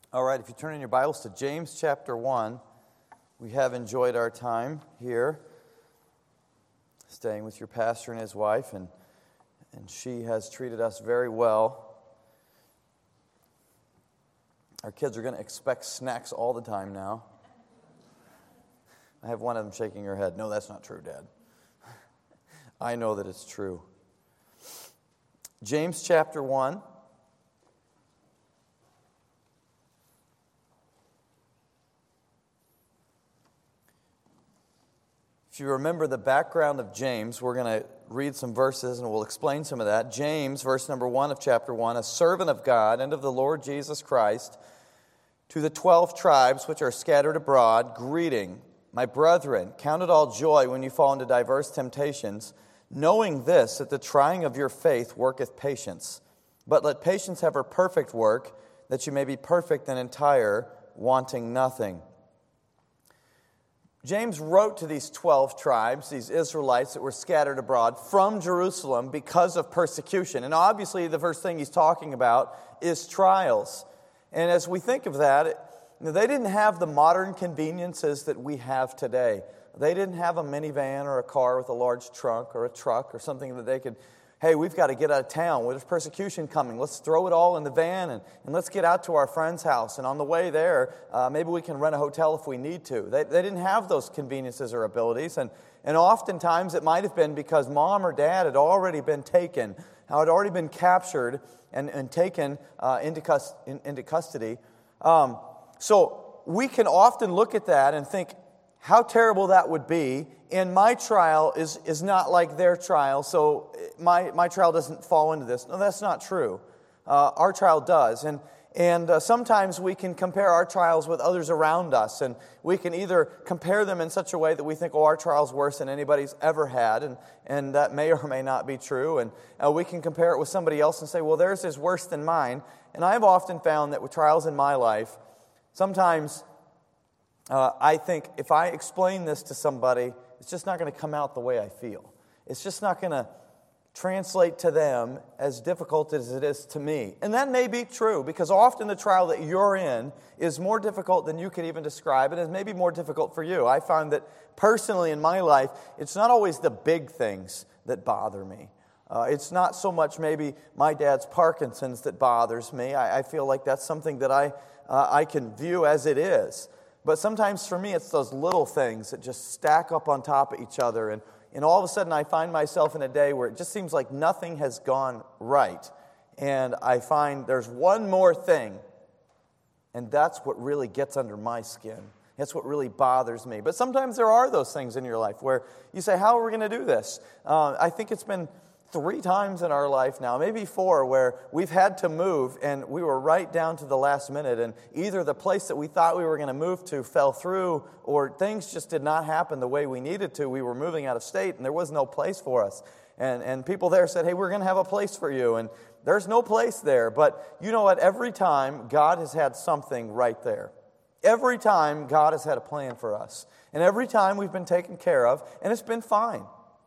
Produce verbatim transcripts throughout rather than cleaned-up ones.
All right, if you turn in your Bibles to James chapter one, we have enjoyed our time here, staying with your pastor and his wife, and, and she has treated us very well. Our kids are going to expect snacks all the time now. I have one of them shaking her head. No, that's not true, Dad. I know that it's true. James chapter one. If you remember the background of James, we're going to read some verses and we'll explain some of that. James, verse number one of chapter one, a servant of God and of the Lord Jesus Christ, to the twelve tribes which are scattered abroad, greeting. My brethren, count it all joy when you fall into diverse temptations, knowing this, that the trying of your faith worketh patience. But let patience have her perfect work, that you may be perfect and entire, wanting nothing. James wrote to these twelve tribes, these Israelites that were scattered abroad from Jerusalem because of persecution. And obviously the first thing he's talking about is trials. And as we think of that, they didn't have the modern conveniences that we have today. They didn't have a minivan or a car with a large trunk or a truck or something that they could, hey, we've got to get out of town. Well, there's persecution coming. Let's throw it all in the van and, and let's get out to our friend's house. And on the way there, uh, maybe we can rent a hotel if we need to. They, they didn't have those conveniences or abilities. And, and oftentimes it might have been because mom or dad had already been taken, had already been captured and, and taken uh, into, cus- in, into custody. Um, so we can often look at that and think how terrible that would be. And my trial is, is not like their trial, so my, my trial doesn't fall into this. No, that's not true. Uh, our trial does. And, and uh, sometimes we can compare our trials with others around us, and we can either compare them in such a way that we think, oh, our trial's worse than anybody's ever had, and, and that may or may not be true. And uh, we can compare it with somebody else and say, well, theirs is worse than mine. And I've often found that with trials in my life, sometimes uh, I think if I explain this to somebody, it's just not going to come out the way I feel. It's just not going to translate to them as difficult as it is to me. And that may be true, because often the trial that you're in is more difficult than you can even describe, and is maybe more difficult for you. I find that personally in my life, it's not always the big things that bother me. Uh, it's not so much maybe my dad's Parkinson's that bothers me. I, I feel like that's something that I uh, I can view as it is. But sometimes for me, it's those little things that just stack up on top of each other. And, and all of a sudden, I find myself in a day where it just seems like nothing has gone right. And I find there's one more thing. And that's what really gets under my skin. That's what really bothers me. But sometimes there are those things in your life where you say, how are we going to do this? Uh, I think it's been three times in our life now, maybe four, where we've had to move and we were right down to the last minute, and either the place that we thought we were going to move to fell through, or things just did not happen the way we needed to. We were moving out of state and there was no place for us. And, and people there said, hey, we're going to have a place for you. And there's no place there. But you know what? Every time God has had something right there. Every time God has had a plan for us. And every time we've been taken care of, and it's been fine.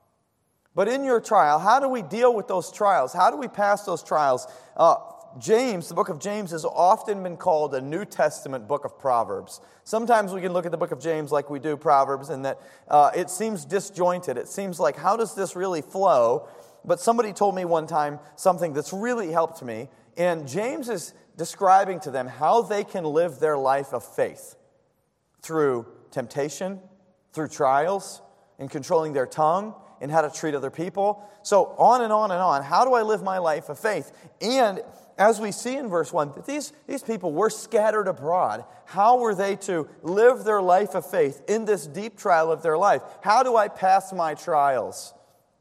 But in your trial, how do we deal with those trials? How do we pass those trials? Uh, James, the book of James, has often been called a New Testament book of Proverbs. Sometimes we can look at the book of James like we do Proverbs, and that uh, it seems disjointed. It seems like, how does this really flow? But somebody told me one time something that's really helped me. And James is describing to them how they can live their life of faith through temptation, through trials, in controlling their tongue, and how to treat other people. So on and on and on. How do I live my life of faith? And as we see in verse one, these, these people were scattered abroad. How were they to live their life of faith in this deep trial of their life? How do I pass my trials?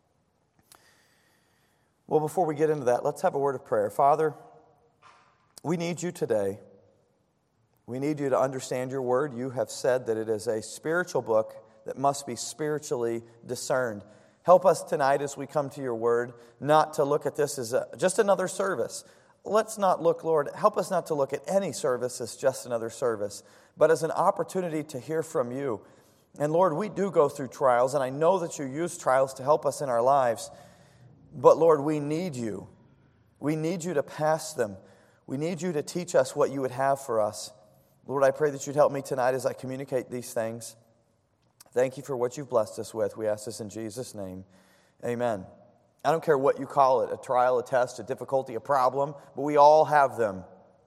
Well, before we get into that, let's have a word of prayer. Father, we need you today. We need you to understand your word. You have said that it is a spiritual book that must be spiritually discerned. Help us tonight as we come to your word, not to look at this as a, just another service. Let's not look, Lord, help us not to look at any service as just another service, but as an opportunity to hear from you. And Lord, we do go through trials, and I know that you use trials to help us in our lives. But Lord, we need you. We need you to pass them. We need you to teach us what you would have for us. Lord, I pray that you'd help me tonight as I communicate these things. Thank you for what you've blessed us with. We ask this in Jesus' name. Amen. I don't care what you call it, a trial, a test, a difficulty, a problem, but we all have them.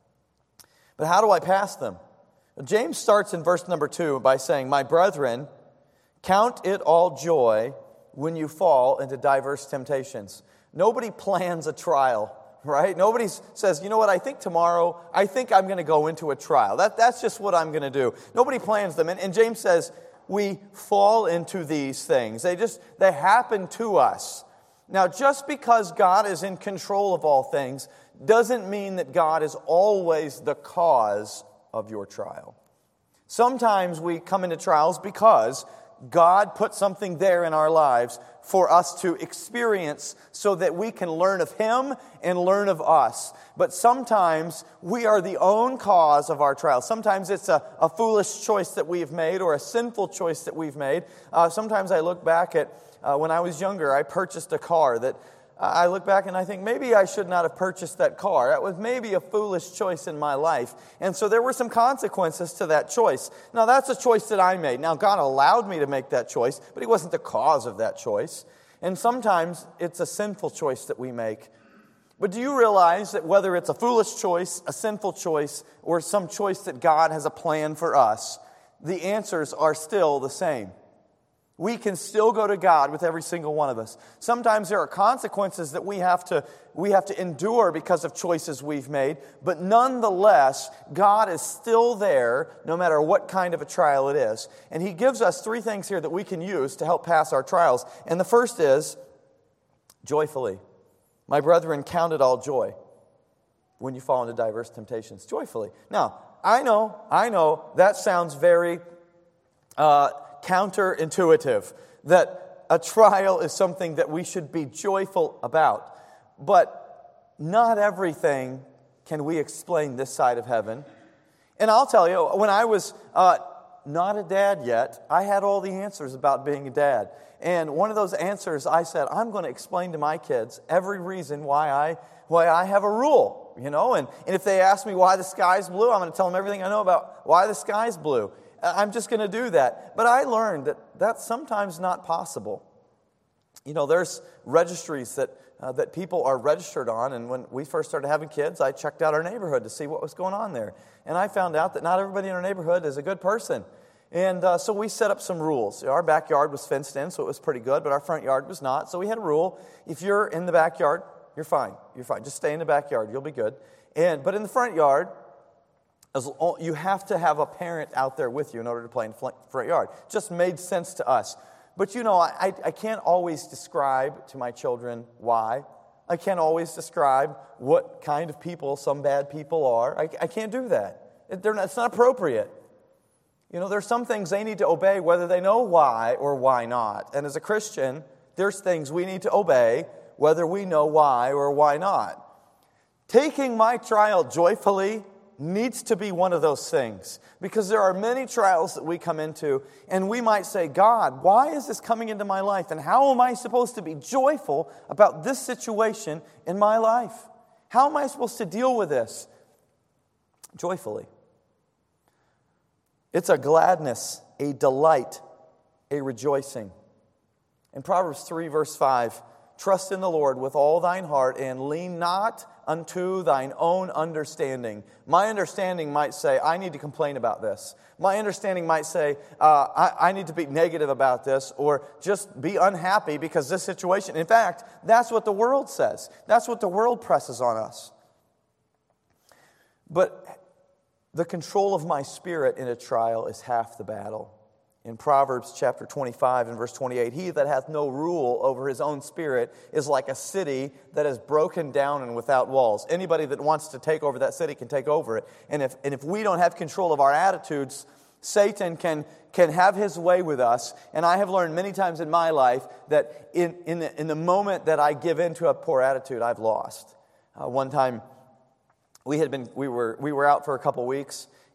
But how do I pass them? James starts in verse number two by saying, "My brethren, count it all joy when you fall into diverse temptations." Nobody plans a trial, right? Nobody says, you know what, I think tomorrow, I think I'm going to go into a trial. That, that's just what I'm going to do. Nobody plans them. And, and James says, we fall into these things. They just, they happen to us. Now, just because God is in control of all things doesn't mean that God is always the cause of your trial. Sometimes we come into trials because God put something there in our lives for us to experience so that we can learn of Him and learn of us. But sometimes we are the own cause of our trial. Sometimes it's a, a foolish choice that we've made or a sinful choice that we've made. Uh, sometimes I look back at uh, when I was younger, I purchased a car that I look back and I think, maybe I should not have purchased that car. That was maybe a foolish choice in my life. And so there were some consequences to that choice. Now, that's a choice that I made. Now, God allowed me to make that choice, but He wasn't the cause of that choice. And sometimes it's a sinful choice that we make. But do you realize that whether it's a foolish choice, a sinful choice, or some choice that God has a plan for us, the answers are still the same? We can still go to God with every single one of us. Sometimes there are consequences that we have to we have to endure because of choices we've made, but nonetheless, God is still there no matter what kind of a trial it is. And He gives us three things here that we can use to help pass our trials. And the first is joyfully. My brethren, count it all joy when you fall into diverse temptations. Joyfully. Now, I know, I know that sounds very uh counterintuitive, that a trial is something that we should be joyful about. But not everything can we explain this side of heaven. And I'll tell you, when I was uh, not a dad yet, I had all the answers about being a dad. And one of those answers, I said, I'm going to explain to my kids every reason why I why I have a rule, you know. And, and if they ask me why the sky's blue, I'm going to tell them everything I know about why the sky's blue. I'm just going to do that. But I learned that that's sometimes not possible. You know, there's registries that uh, that people are registered on, and when we first started having kids, I checked out our neighborhood to see what was going on there. And I found out that not everybody in our neighborhood is a good person. And uh, so we set up some rules. Our backyard was fenced in, so it was pretty good, but our front yard was not. So we had a rule. If you're in the backyard, you're fine. You're fine. Just stay in the backyard. You'll be good. And But in the front yard, As, you have to have a parent out there with you in order to play in the front yard. Just made sense to us. But you know, I, I can't always describe to my children why. I can't always describe what kind of people some bad people are. I, I can't do that. It, not, it's not appropriate. You know, there's some things they need to obey whether they know why or why not. And as a Christian, there's things we need to obey whether we know why or why not. Taking my trial joyfully needs to be one of those things, because there are many trials that we come into and we might say, God, why is this coming into my life, and how am I supposed to be joyful about this situation in my life? How am I supposed to deal with this? Joyfully. It's a gladness, a delight, a rejoicing. In Proverbs three verse five, trust in the Lord with all thine heart and lean not unto thine own understanding. My understanding might say, I need to complain about this. My understanding might say, uh, I, I need to be negative about this, or just be unhappy because this situation. In fact, that's what the world says. That's what the world presses on us. But the control of my spirit in a trial is half the battle. In Proverbs chapter twenty-five and verse twenty-eight, he that hath no rule over his own spirit is like a city that is broken down and without walls. Anybody that wants to take over that city can take over it. And if and if we don't have control of our attitudes, Satan can, can have his way with us. And I have learned many times in my life that in, in, the, in the moment that I give in to a poor attitude, I've lost. Uh, one time, we had been we were we were out for a couple weeks.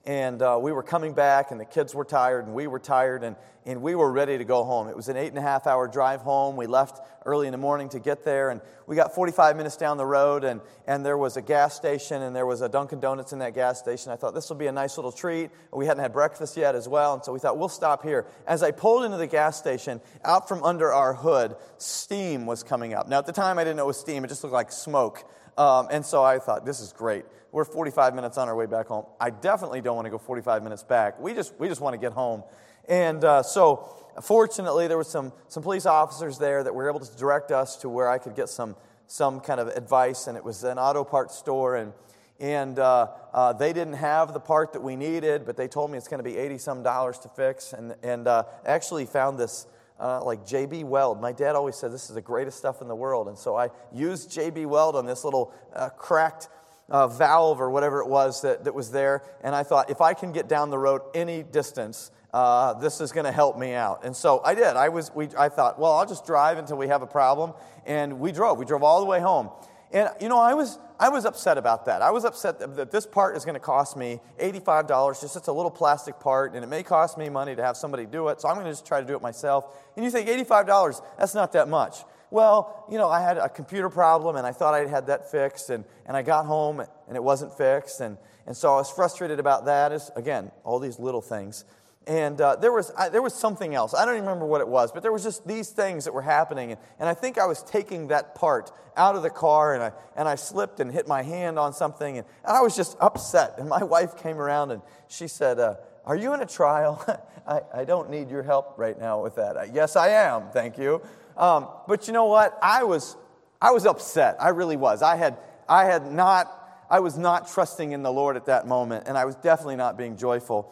And uh, we were coming back, and the kids were tired, and we were tired, and, and we were ready to go home. It was an eight and a half hour drive home. We left early in the morning to get there, and we got forty-five minutes down the road, and, and there was a gas station, and there was a Dunkin' Donuts in that gas station. I thought, this will be a nice little treat. We hadn't had breakfast yet as well, and so we thought, we'll stop here. As I pulled into the gas station, out from under our hood, steam was coming up. Now, at the time, I didn't know it was steam. It just looked like smoke. Um, and so I thought, this is great. We're forty-five minutes on our way back home. I definitely don't want to go forty-five minutes back. We just we just want to get home. And uh, so, fortunately, there were some some police officers there that were able to direct us to where I could get some some kind of advice. And it was an auto parts store, and and uh, uh, they didn't have the part that we needed, but they told me it's going to be eighty some dollars to fix. And and uh, actually found this. Uh, like J B Weld. My dad always said this is the greatest stuff in the world. And so I used J B Weld on this little uh, cracked uh, valve or whatever it was that, that was there. And I thought, if I can get down the road any distance, uh, this is going to help me out. And so I did. I was. We. I thought, well, I'll just drive until we have a problem. And we drove. We drove all the way home. And, you know, I was I was upset about that. I was upset that, that this part is going to cost me eighty-five dollars. Just it's a little plastic part, and it may cost me money to have somebody do it, so I'm going to just try to do it myself. And you think, eighty-five dollars, that's not that much. Well, you know, I had a computer problem, and I thought I had that fixed, and, and I got home, and it wasn't fixed, and, and so I was frustrated about that. As, again, all these little things. And uh, there was I, there was something else. I don't even remember what it was, but there was just these things that were happening. And, and I think I was taking that part out of the car, and I and I slipped and hit my hand on something. And, and I was just upset. And my wife came around, and she said, uh, are you in a trial? I, I don't need your help right now with that. I, yes, I am. Thank you. Um, but you know what? I was I was upset. I really was. I had I had not I was not trusting in the Lord at that moment, and I was definitely not being joyful.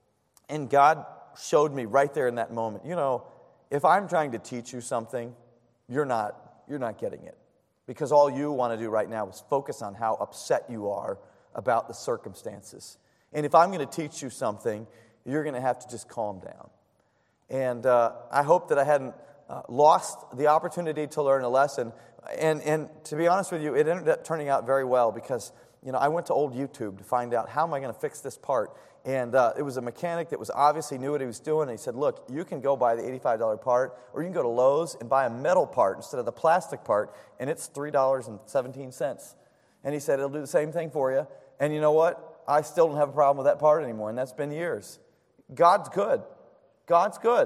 And God showed me right there in that moment, you know, if I'm trying to teach you something, you're not you're not getting it. Because all you want to do right now is focus on how upset you are about the circumstances. And if I'm going to teach you something, you're going to have to just calm down. And uh, I hope that I hadn't uh, lost the opportunity to learn a lesson. And, and to be honest with you, it ended up turning out very well because, you know, I went to old YouTube to find out how am I going to fix this part. And uh, it was a mechanic that was obviously knew what he was doing. And he said, look, you can go buy the eighty-five dollars part, or you can go to Lowe's and buy a metal part instead of the plastic part, and it's three dollars and seventeen cents. And he said, it'll do the same thing for you. And you know what? I still don't have a problem with that part anymore, and that's been years. God's good. God's good.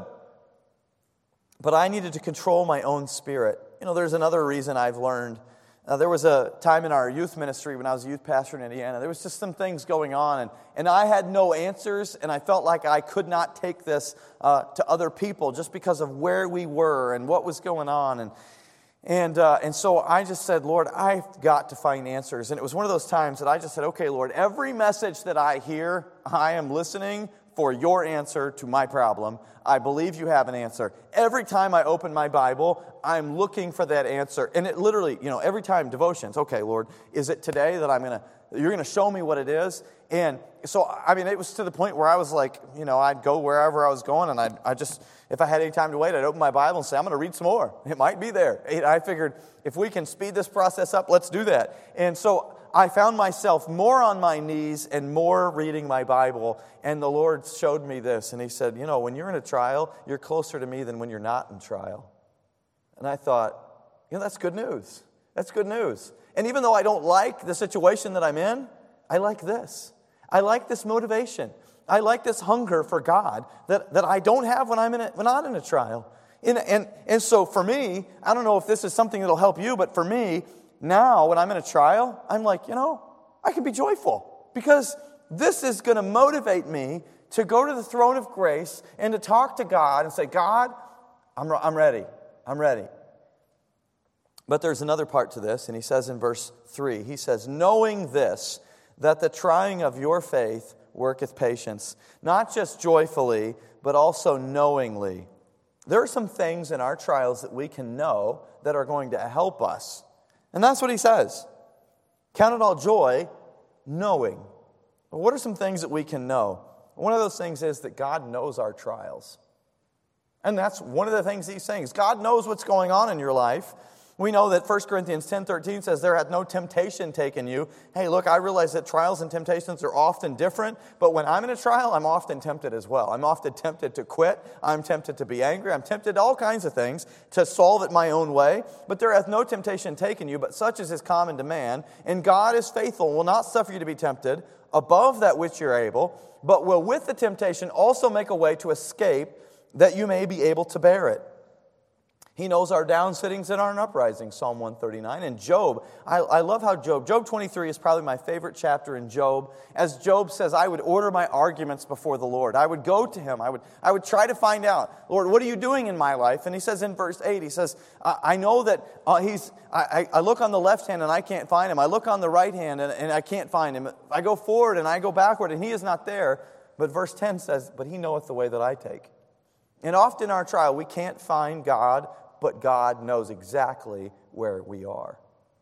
But I needed to control my own spirit. You know, there's another reason I've learned. Uh, there was a time in our youth ministry when I was a youth pastor in Indiana. There was just some things going on, and, and I had no answers, and I felt like I could not take this uh, to other people just because of where we were and what was going on. And and uh, and so I just said, Lord, I've got to find answers. And it was one of those times that I just said, okay, Lord, every message that I hear, I am listening for your answer to my problem. I believe you have an answer. Every time I open my Bible, I'm looking for that answer. And it literally, you know, every time devotions, okay, Lord, is it today that I'm going to, you're going to show me what it is? And so, I mean, it was to the point where I was like, you know, I'd go wherever I was going, and I'd, I just, if I had any time to wait, I'd open my Bible and say, I'm going to read some more. It might be there. And I figured, if we can speed this process up, let's do that. And so I found myself more on my knees and more reading my Bible, and the Lord showed me this, and He said, you know, when you're in a trial, you're closer to me than when you're not in trial. And I thought, you know, that's good news. That's good news. And even though I don't like the situation that I'm in, I like this. I like this motivation. I like this hunger for God that, that I don't have when I'm in a, when I'm in a trial. And, and, and so for me, I don't know if this is something that'll help you, but for me, now, when I'm in a trial, I'm like, you know, I can be joyful because this is going to motivate me to go to the throne of grace and to talk to God and say, God, I'm, I'm ready. I'm ready. But there's another part to this, and he says in verse three, he says, knowing this, that the trying of your faith worketh patience, not just joyfully, but also knowingly. There are some things in our trials that we can know that are going to help us. And that's what he says. Count it all joy, knowing. Well, what are some things that we can know? One of those things is that God knows our trials. And that's one of the things he's saying is God knows what's going on in your life. We know that First Corinthians ten thirteen says, there hath no temptation taken you. Hey, look, I realize that trials and temptations are often different, but when I'm in a trial, I'm often tempted as well. I'm often tempted to quit. I'm tempted to be angry. I'm tempted to all kinds of things to solve it my own way. But there hath no temptation taken you, but such as is common to man. And God is faithful and will not suffer you to be tempted above that which you're able, but will with the temptation also make a way to escape, that you may be able to bear it. He knows our downsittings and our uprisings, Psalm one thirty-nine. And Job, I, I love how Job, Job twenty-three is probably my favorite chapter in Job. As Job says, I would order my arguments before the Lord. I would go to him. I would, I would try to find out, Lord, what are you doing in my life? And he says in verse eight, he says, I, I know that uh, he's, I, I look on the left hand and I can't find him. I look on the right hand and, and I can't find him. I go forward and I go backward and he is not there. But verse ten says, but he knoweth the way that I take. And often in our trial, we can't find God, but God knows exactly where we are.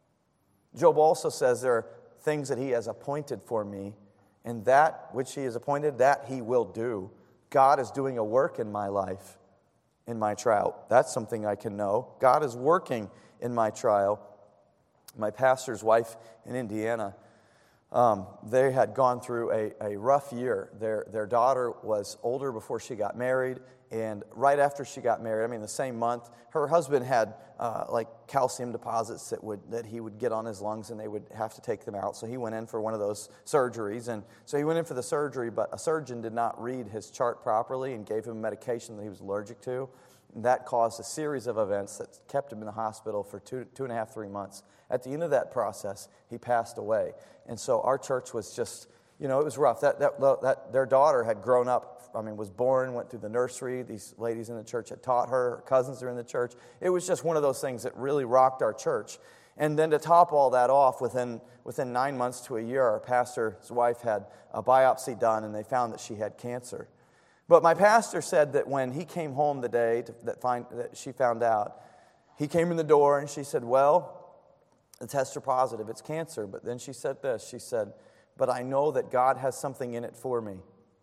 Job also says there are things that he has appointed for me, and that which he has appointed, that he will do. God is doing a work in my life, in my trial. That's something I can know. God is working in my trial. My pastor's wife in Indiana, um, they had gone through a, a rough year. Their, their daughter was older before she got married, and right after she got married, I mean the same month, her husband had uh, like calcium deposits that would that he would get on his lungs, and they would have to take them out. So he went in for one of those surgeries, and so he went in for the surgery, but a surgeon did not read his chart properly and gave him medication that he was allergic to. And that caused a series of events that kept him in the hospital for two, two and a half, three months. At the end of that process, he passed away. And so our church was just, you know, it was rough. That, that, that their daughter had grown up, I mean, was born, went through the nursery. These ladies in the church had taught her. Her cousins are in the church. It was just one of those things that really rocked our church. And then to top all that off, within within nine months to a year, our pastor's wife had a biopsy done, and they found that she had cancer. But my pastor said that when he came home the day to, that, find, that she found out, he came in the door and she said, well, the tests are positive, it's cancer. But then she said this, she said, but I know that God has something in it for me.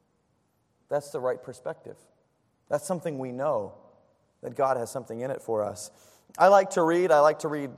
That's the right perspective. That's something we know, that God has something in it for us. I like to read. I like to read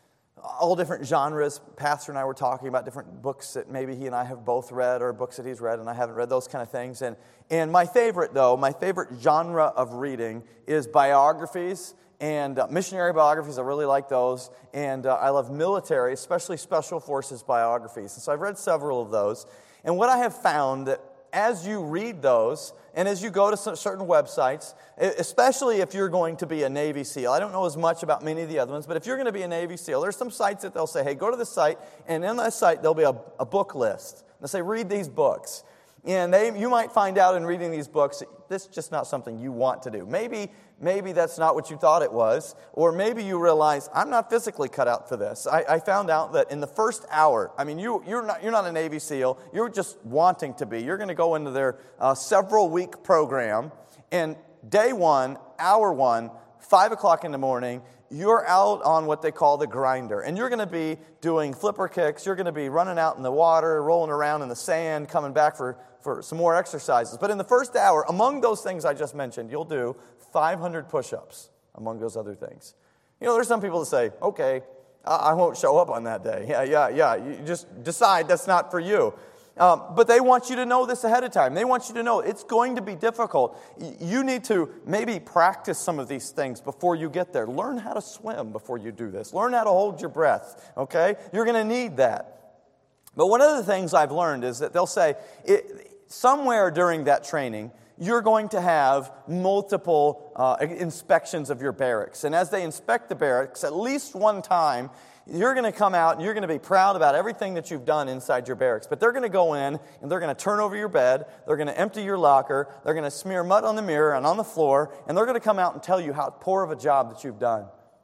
all different genres. Pastor and I were talking about different books that maybe he and I have both read, or books that he's read and I haven't read, those kind of things. And, and my favorite, though, my favorite genre of reading is biographies and uh, missionary biographies. I really like those. And uh, I love military, especially Special Forces biographies. And so I've read several of those. And what I have found that as you read those, and as you go to some certain websites, especially if you're going to be a Navy SEAL, I don't know as much about many of the other ones, but if you're going to be a Navy SEAL, there's some sites that they'll say, hey, go to this site, and in that site there'll be a, a book list. They'll say, read these books. And they, you might find out in reading these books, this is just not something you want to do. Maybe maybe that's not what you thought it was, or maybe you realize, I'm not physically cut out for this. I, I found out that in the first hour, I mean, you, you're not you're not a Navy SEAL, you're just wanting to be. You're going to go into their uh, several-week program, and day one, hour one, five o'clock in the morning, you're out on what they call the grinder. And you're going to be doing flipper kicks. You're going to be running out in the water, rolling around in the sand, coming back for, for some more exercises. But in the first hour, among those things I just mentioned, you'll do five hundred push-ups, among those other things. You know, there's some people that say, okay, I, I won't show up on that day. Yeah, yeah, yeah. You just decide that's not for you. Um, but they want you to know this ahead of time. They want you to know it's going to be difficult. You need to maybe practice some of these things before you get there. Learn how to swim before you do this. Learn how to hold your breath, okay? You're going to need that. But one of the things I've learned is that they'll say, it, somewhere during that training, you're going to have multiple uh, inspections of your barracks. And as they inspect the barracks, at least one time, you're going to come out and you're going to be proud about everything that you've done inside your barracks. But they're going to go in and they're going to turn over your bed. They're going to empty your locker. They're going to smear mud on the mirror and on the floor. And they're going to come out and tell you how poor of a job that you've done.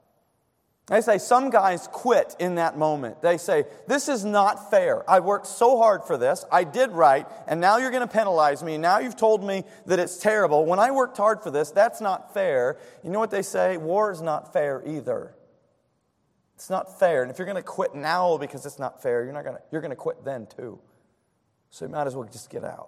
They say some guys quit in that moment. They say, this is not fair. I worked so hard for this. I did right. And now you're going to penalize me. Now you've told me that it's terrible. When I worked hard for this, that's not fair. You know what they say? War is not fair either. It's not fair. And if you're going to quit now because it's not fair, you're not going to, you're going to quit then too. So you might as well just get out.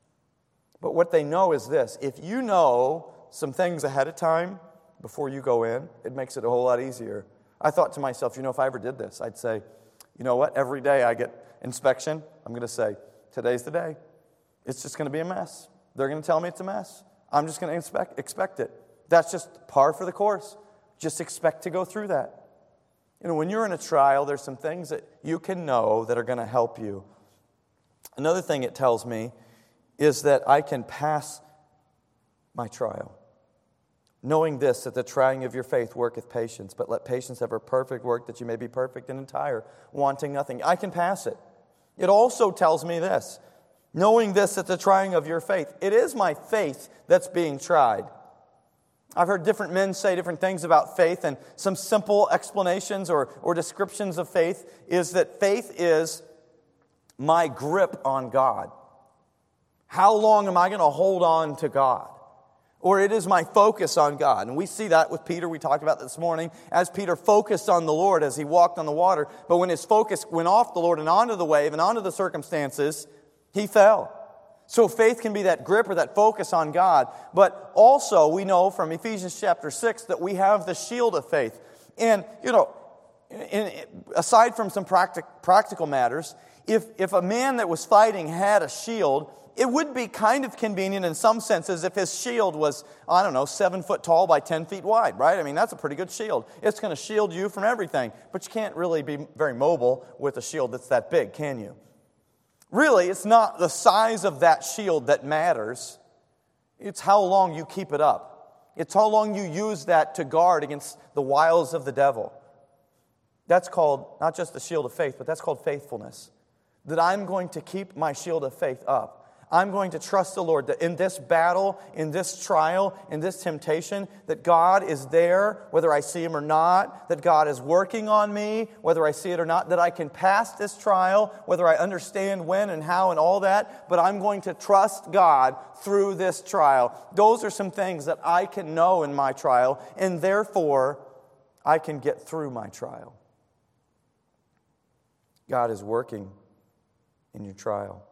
But what they know is this. If you know some things ahead of time before you go in, it makes it a whole lot easier. I thought to myself, you know, if I ever did this, I'd say, you know what, every day I get inspection, I'm going to say, today's the day. It's just going to be a mess. They're going to tell me it's a mess. I'm just going to expect, expect it. That's just par for the course. Just expect to go through that. You know, when you're in a trial, there's some things that you can know that are going to help you. Another thing it tells me is that I can pass my trial. Knowing this, that the trying of your faith worketh patience, but let patience have her perfect work, that you may be perfect and entire, wanting nothing. I can pass it. It also tells me this, knowing this, that the trying of your faith, it is my faith that's being tried. I've heard different men say different things about faith, and some simple explanations or, or descriptions of faith is that faith is my grip on God. How long am I going to hold on to God? Or it is my focus on God. And we see that with Peter. We talked about this morning. As Peter focused on the Lord as he walked on the water. But when his focus went off the Lord and onto the wave and onto the circumstances, he fell. So faith can be that grip or that focus on God. But also we know from Ephesians chapter six that we have the shield of faith. And, you know, in, aside from some practic, practical matters, if, if a man that was fighting had a shield, it would be kind of convenient in some senses if his shield was, I don't know, seven foot tall by ten feet wide, right? I mean, that's a pretty good shield. It's going to shield you from everything. But you can't really be very mobile with a shield that's that big, can you? Really, it's not the size of that shield that matters. It's how long you keep it up. It's how long you use that to guard against the wiles of the devil. That's called, not just the shield of faith, but that's called faithfulness. That I'm going to keep my shield of faith up. I'm going to trust the Lord that in this battle, in this trial, in this temptation, that God is there, whether I see Him or not, that God is working on me, whether I see it or not, that I can pass this trial, whether I understand when and how and all that, but I'm going to trust God through this trial. Those are some things that I can know in my trial, and therefore, I can get through my trial. God is working in your trial.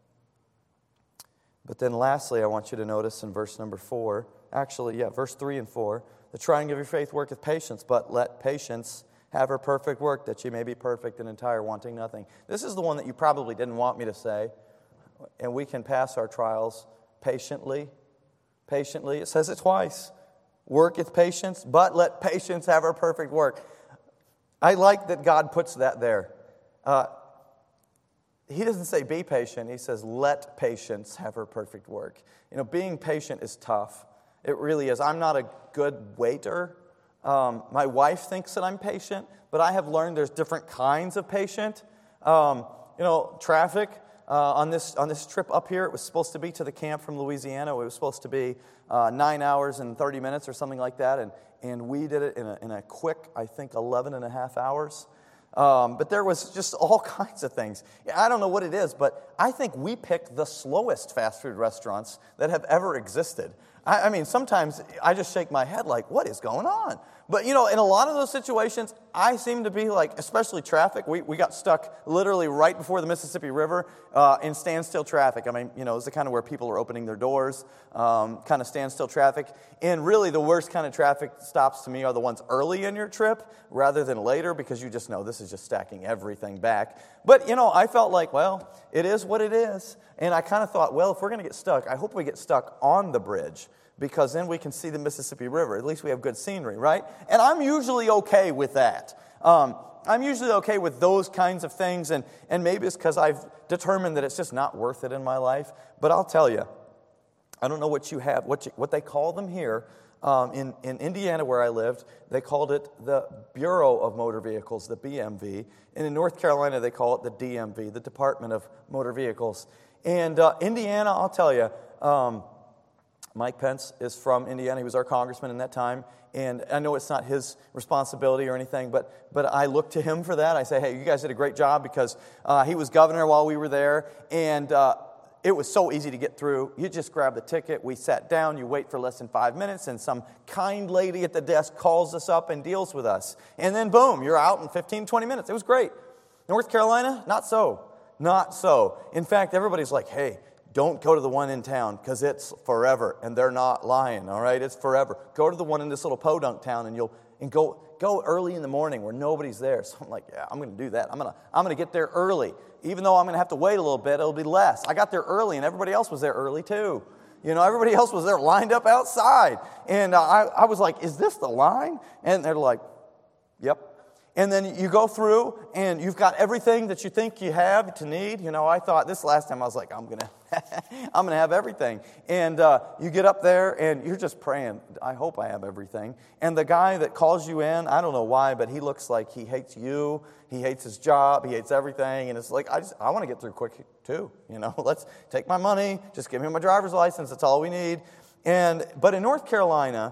But then lastly, I want you to notice in verse number four, actually, yeah, verse three and four, the trying of your faith worketh patience, but let patience have her perfect work, that ye may be perfect and entire, wanting nothing. This is the one that you probably didn't want me to say, and we can pass our trials patiently, patiently. It says it twice. Worketh patience, but let patience have her perfect work. I like that God puts that there. Uh, He doesn't say be patient. He says let patience have her perfect work. You know, being patient is tough. It really is. I'm not a good waiter. Um, my wife thinks that I'm patient, but I have learned there's different kinds of patient. Um, you know, traffic uh, on this on this trip up here, it was supposed to be to the camp from Louisiana. It was supposed to be uh, nine hours and thirty minutes or something like that, and and we did it in a, in a quick, I think, eleven and a half hours. Um, but there was just all kinds of things. I don't know what it is, but I think we picked the slowest fast food restaurants that have ever existed. I, I mean, sometimes I just shake my head like, what is going on? But, you know, in a lot of those situations, I seem to be like, especially traffic, we, we got stuck literally right before the Mississippi River uh, in standstill traffic. I mean, you know, it's the kind of where people are opening their doors, um, kind of standstill traffic. And really the worst kind of traffic stops to me are the ones early in your trip rather than later, because you just know this is just stacking everything back. But, you know, I felt like, well, it is what it is. And I kind of thought, well, if we're going to get stuck, I hope we get stuck on the bridge, because then we can see the Mississippi River. At least we have good scenery, right? And I'm usually okay with that. Um, I'm usually okay with those kinds of things, and, and maybe it's because I've determined that it's just not worth it in my life. But I'll tell you, I don't know what you have, what you, what they call them here. Um, in, in Indiana, where I lived, they called it the Bureau of Motor Vehicles, the B M V. And in North Carolina, they call it the D M V, the Department of Motor Vehicles. And uh, Indiana, I'll tell you, um, Mike Pence is from Indiana. He was our congressman in that time. And I know it's not his responsibility or anything, but but I look to him for that. I say, hey, you guys did a great job, because uh, he was governor while we were there. And uh, it was so easy to get through. You just grab the ticket. We sat down. You wait for less than five minutes, and some kind lady at the desk calls us up and deals with us. And then, boom, you're out in fifteen, twenty minutes. It was great. North Carolina, not so. Not so. In fact, everybody's like, hey, don't go to the one in town, because it's forever, and they're not lying, all right? It's forever. Go to the one in this little podunk town, and you'll and go go early in the morning where nobody's there. So I'm like, yeah, I'm going to do that. I'm going to I'm going to get there early. Even though I'm going to have to wait a little bit, it'll be less. I got there early, and everybody else was there early too. You know, everybody else was there lined up outside. And uh, I, I was like, is this the line? And they're like, yep. And then you go through, and you've got everything that you think you have to need. You know, I thought this last time, I was like, I'm going to I'm going to have everything. And uh, you get up there, and you're just praying, I hope I have everything. And the guy that calls you in, I don't know why, but he looks like he hates you. He hates his job. He hates everything. And it's like, I just I want to get through quick, too. You know, let's take my money. Just give me my driver's license. That's all we need. And But in North Carolina,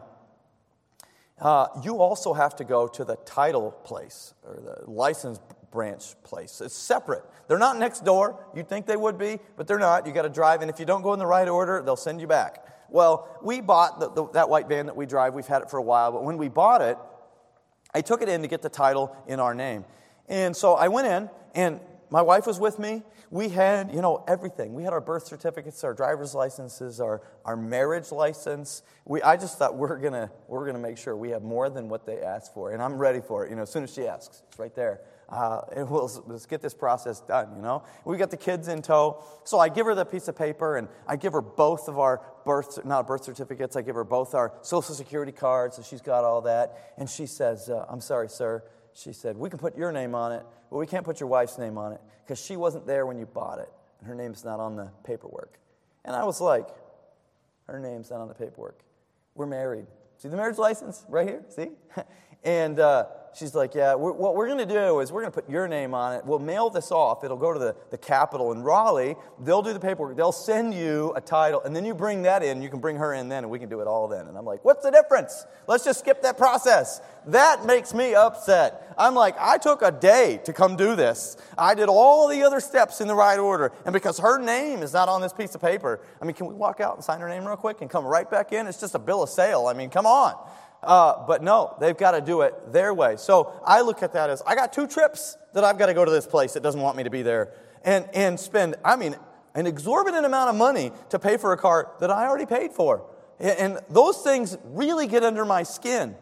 Uh, you also have to go to the title place or the license branch place. It's separate. They're not next door. You'd think they would be, but they're not. You got to drive, and if you don't go in the right order, they'll send you back. Well, we bought the, the, that white van that we drive. We've had it for a while, but when we bought it, I took it in to get the title in our name. And so I went in, and my wife was with me. We had, you know, everything. We had our birth certificates, our driver's licenses, our, our marriage license. We, I just thought we're gonna we're gonna make sure we have more than what they asked for, and I'm ready for it. You know, as soon as she asks, it's right there. Uh, and we'll let's get this process done. You know, we got the kids in tow, so I give her the piece of paper, and I give her both of our birth not birth certificates. I give her both our Social Security cards, so she's got all that. And she says, uh, "I'm sorry, sir." She said, we can put your name on it, but we can't put your wife's name on it because she wasn't there when you bought it, and her name's not on the paperwork. And I was like, her name's not on the paperwork. We're married. See the marriage license right here? See? And uh, she's like, yeah, we're, what we're going to do is we're going to put your name on it. We'll mail this off. It'll go to the, the Capitol in Raleigh. They'll do the paperwork. They'll send you a title, and then you bring that in. You can bring her in then, and we can do it all then. And I'm like, what's the difference? Let's just skip that process. That makes me upset. I'm like, I took a day to come do this. I did all the other steps in the right order. And because her name is not on this piece of paper, I mean, can we walk out and sign her name real quick and come right back in? It's just a bill of sale. I mean, come on. Uh, but no, they've got to do it their way. So I look at that as, I got two trips that I've got to go to this place that doesn't want me to be there and, and spend, I mean, an exorbitant amount of money to pay for a car that I already paid for. And those things really get under my skin.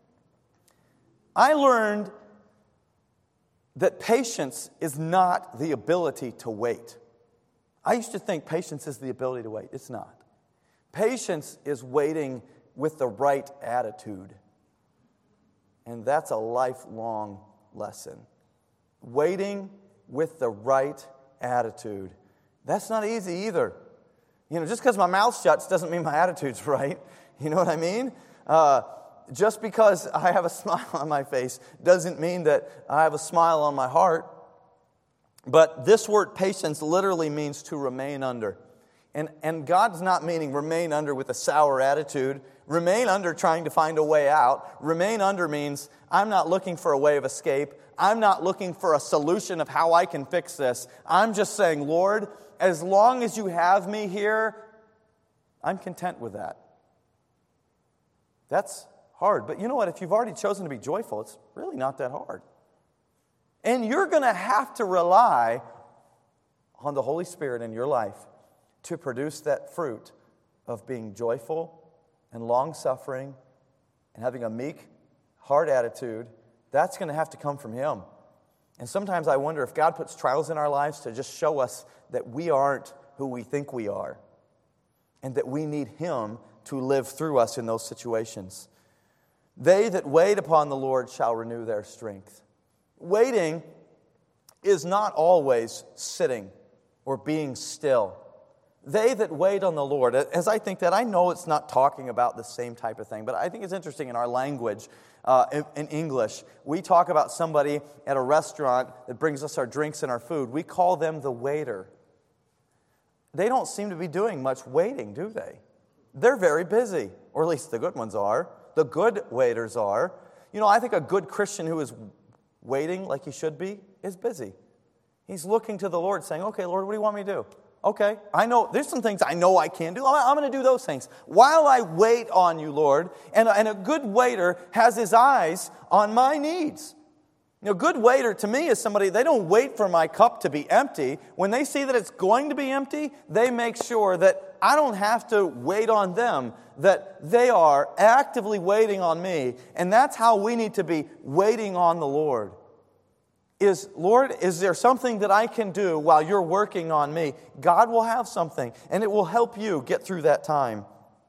I learned that patience is not the ability to wait. I used to think patience is the ability to wait. It's not. Patience is waiting with the right attitude. And that's a lifelong lesson. Waiting with the right attitude. That's not easy either. You know, just because my mouth shuts doesn't mean my attitude's right. You know what I mean? Uh, just because I have a smile on my face doesn't mean that I have a smile on my heart. But this word patience literally means to remain under. And, and God's not meaning remain under with a sour attitude. Remain under trying to find a way out. Remain under means I'm not looking for a way of escape. I'm not looking for a solution of how I can fix this. I'm just saying, Lord, as long as you have me here, I'm content with that. That's hard. But you know what? If you've already chosen to be joyful, it's really not that hard. And you're going to have to rely on the Holy Spirit in your life to produce that fruit of being joyful and long-suffering and having a meek, hard attitude. That's going to have to come from Him. And sometimes I wonder if God puts trials in our lives to just show us that we aren't who we think we are and that we need Him to live through us in those situations. They that wait upon the Lord shall renew their strength. Waiting is not always sitting or being still. They that wait on the Lord, as I think that, I know it's not talking about the same type of thing, but I think it's interesting in our language, uh, in, in English, we talk about somebody at a restaurant that brings us our drinks and our food. We call them the waiter. They don't seem to be doing much waiting, do they? They're very busy, or at least the good ones are. The good waiters are. You know, I think a good Christian who is waiting like he should be is busy. He's looking to the Lord saying, okay, Lord, what do you want me to do? Okay, I know, there's some things I know I can do. I'm, I'm going to do those things. While I wait on you, Lord, and, and a good waiter has his eyes on my needs. You know, a good waiter to me is somebody, they don't wait for my cup to be empty. When they see that it's going to be empty, they make sure that I don't have to wait on them, that they are actively waiting on me. And that's how we need to be waiting on the Lord. Is, Lord, is there something that I can do while you're working on me? God will have something, and it will help you get through that time.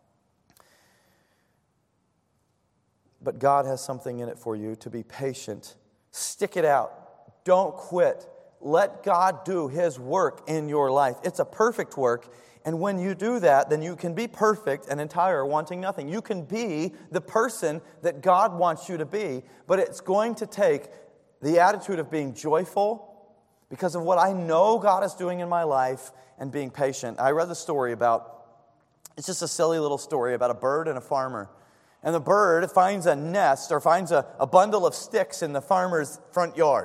But God has something in it for you to be patient. Stick it out. Don't quit. Let God do His work in your life. It's a perfect work. And when you do that, then you can be perfect and entire, wanting nothing. You can be the person that God wants you to be. But it's going to take the attitude of being joyful because of what I know God is doing in my life and being patient. I read the story about, it's just a silly little story about a bird and a farmer. And the bird finds a nest or finds a, a bundle of sticks in the farmer's front yard.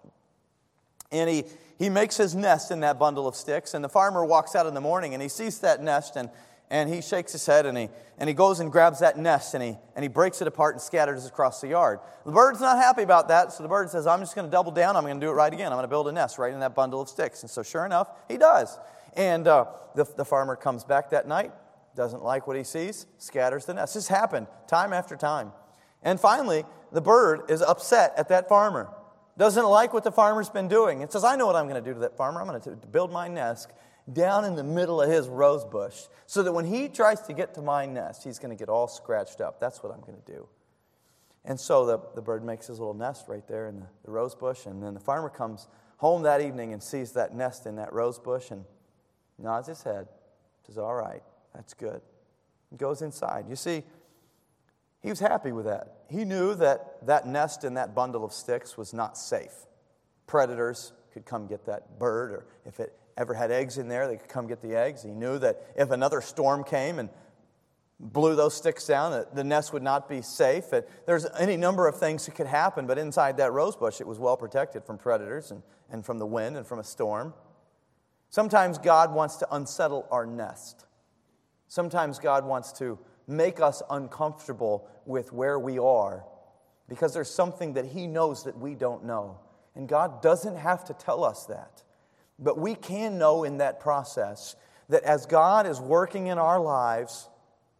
And he, he makes his nest in that bundle of sticks. And the farmer walks out in the morning and he sees that nest and, and he shakes his head and he, and he goes and grabs that nest and he, and he breaks it apart and scatters it across the yard. The bird's not happy about that, so the bird says, I'm just going to double down. I'm going to do it right again. I'm going to build a nest right in that bundle of sticks. And so sure enough, he does. And uh, the, the farmer comes back that night. Doesn't like what he sees, scatters the nest. This has happened time after time. And finally, the bird is upset at that farmer. Doesn't like what the farmer's been doing. It says, I know what I'm going to do to that farmer. I'm going to build my nest down in the middle of his rose bush so that when he tries to get to my nest, he's going to get all scratched up. That's what I'm going to do. And so the, the bird makes his little nest right there in the, the rose bush. And then the farmer comes home that evening and sees that nest in that rose bush and nods his head. Says, all right. That's good. He goes inside. You see, he was happy with that. He knew that that nest in that bundle of sticks was not safe. Predators could come get that bird, or if it ever had eggs in there, they could come get the eggs. He knew that if another storm came and blew those sticks down, that the nest would not be safe. There's any number of things that could happen, but inside that rose bush, it was well protected from predators and, and from the wind and from a storm. Sometimes God wants to unsettle our nest. Sometimes God wants to make us uncomfortable with where we are because there's something that He knows that we don't know. And God doesn't have to tell us that. But we can know in that process that as God is working in our lives,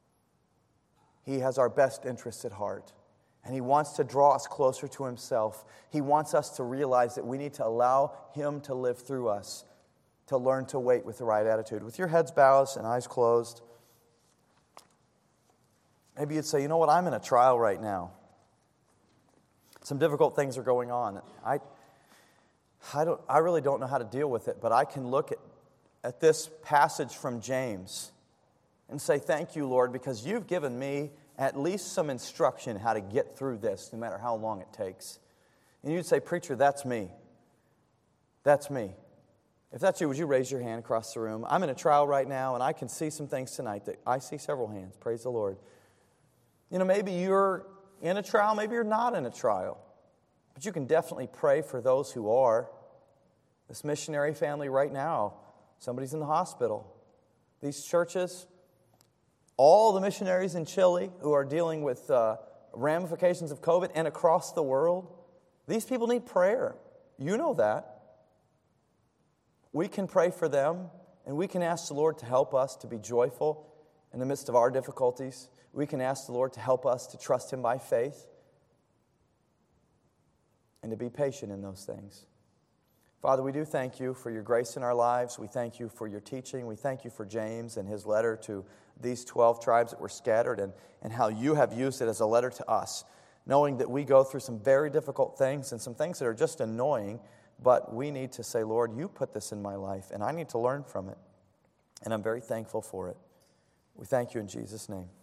He has our best interests at heart. And He wants to draw us closer to Himself. He wants us to realize that we need to allow Him to live through us, to learn to wait with the right attitude. With your heads bowed and eyes closed, maybe you'd say, you know what, I'm in a trial right now. Some difficult things are going on. I, I, don't, I really don't know how to deal with it, but I can look at, at this passage from James and say, thank you, Lord, because you've given me at least some instruction how to get through this, no matter how long it takes. And you'd say, preacher, that's me. That's me. If that's you, would you raise your hand across the room? I'm in a trial right now, and I can see some things tonight. That I see several hands. Praise the Lord. You know, maybe you're in a trial, maybe you're not in a trial. But you can definitely pray for those who are. This missionary family right now, somebody's in the hospital. These churches, all the missionaries in Chile who are dealing with uh, ramifications of COVID and across the world, these people need prayer. You know that. We can pray for them, and we can ask the Lord to help us to be joyful in the midst of our difficulties. We can ask the Lord to help us to trust Him by faith and to be patient in those things. Father, we do thank you for your grace in our lives. We thank you for your teaching. We thank you for James and his letter to these twelve tribes that were scattered, and, and how you have used it as a letter to us, knowing that we go through some very difficult things and some things that are just annoying, but we need to say, Lord, you put this in my life, and I need to learn from it. And I'm very thankful for it. We thank you in Jesus' name.